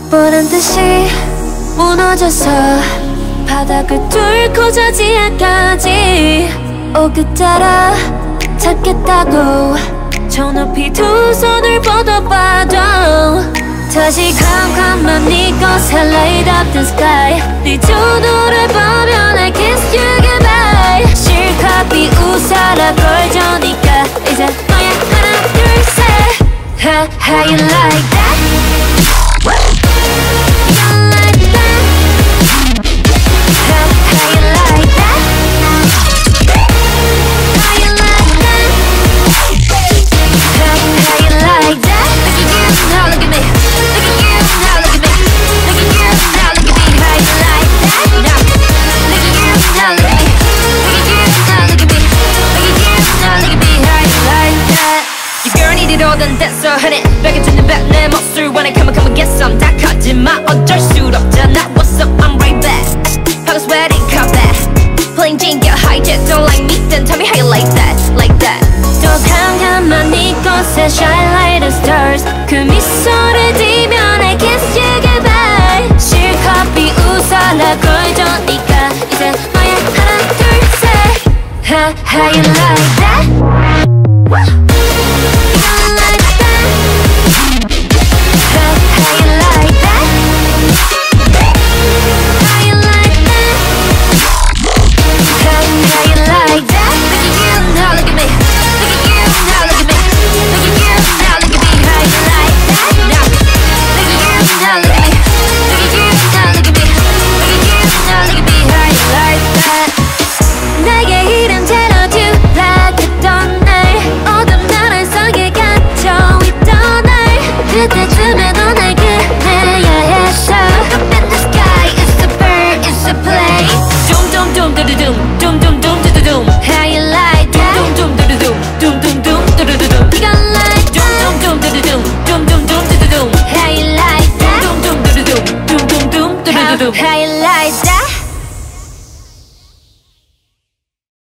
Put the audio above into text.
보란 듯이 무너져서 바닥을 뚫고 저 지하까지 오그 따라 찾겠다고 저 높이 두 손을 뻗어봐도 다시 캄캄한 이곳에 light up the sky 네 두 눈을 보면 I kiss you goodbye 실컷 비웃어라 걸 저니까 이제 너의 하나 둘셋 How you like that? You like that? How you like that? How you like that? How you like that? Look at you, now look at me. Look at you, now look at me. Look at you, now look at me. How you like that? Now look at you, now look at me. Look at you, now look at me. Look at you, now look at me. How you like that? Your girl needed all than that, so honey. Back into the back, 내 몫을 원해. Come on, get some. 다 커지마, 어쩔 수 없잖아. What's up? I'm right back. I was sweating, come back. Playing Jane, get hijacked. Don't like me, then tell me how you like that, like that. 또 캄캄한 이곳에 shine like the stars. 그 미소를 띠면 I kiss you goodbye. 실컷 비웃어라 걸 저니까 이제 너의 하나 둘셋 How you like that? You like that? How you like that? How you like that? How you like that? Look at you, now look at me. Look at you, now look at me. Look at you, now look at me. How you like that? Now look at you, now look at me. Look at you, now look at me. Look at you, now look at me. How you like that? 내게 이름 채워주라했던 날 어둠 나란 속에 갇혀 있던 날 그때쯤에 너 날 그래야 했어 Up in the sky, it's a bird, it's a plane Doom doom doom doom doom doom doom doom doom How you like that? Doom doom doom doom doom doom doom doom 네가 like that? Doom doom doom doom doom doom doom doom How you like that? Doom doom doom doom doom doom doom How you like that?